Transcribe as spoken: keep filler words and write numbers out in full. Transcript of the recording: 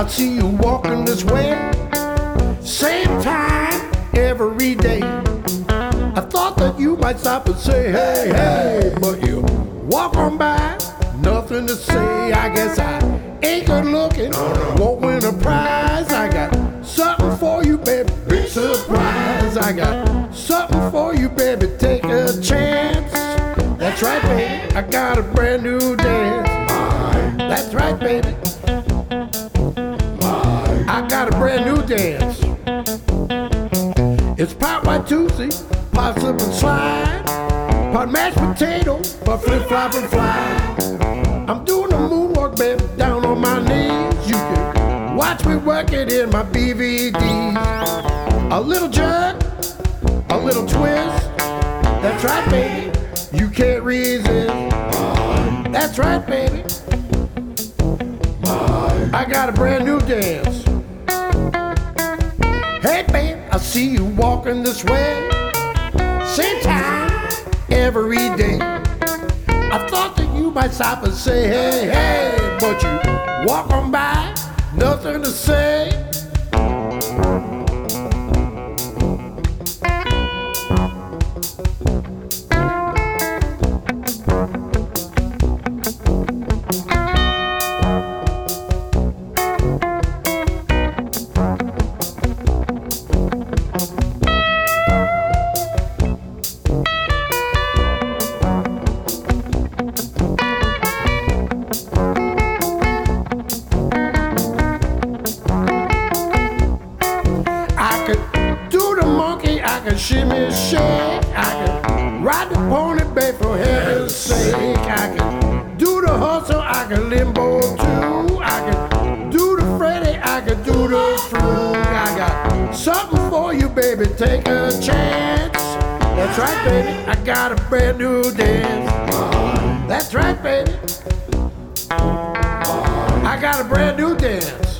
I see you walking this way, same time every day. I thought that you might stop and say, hey, hey, but you walk on by, nothing to say. I guess I ain't good looking, won't win a prize. I got something for you, baby, big surprise. I got something for you, baby, take a chance. That's right, baby, I got a brand new dance. That's right, baby, I got a brand new dance. It's pot white Tuesday, pot slip and slide, pot mashed potato, pot flip flop and fly. I'm doing a moonwalk, baby, down on my knees. You can watch me work it in my B V Ds. A little jerk, a little twist. That's right, baby, you can't resist. That's right, baby, I got a brand new dance. Hey, babe, I see you walking this way, same time every day. I thought that you might stop and say, hey, hey, but you walk on by, nothing to say. I can shimmy shake, I can ride the pony, babe, for heaven's sake. I can do the hustle, I can limbo too. I can do the Freddy, I can do the fluke. I got something for you, baby, take a chance. That's right, baby, I got a brand new dance. That's right, baby, I got a brand new dance.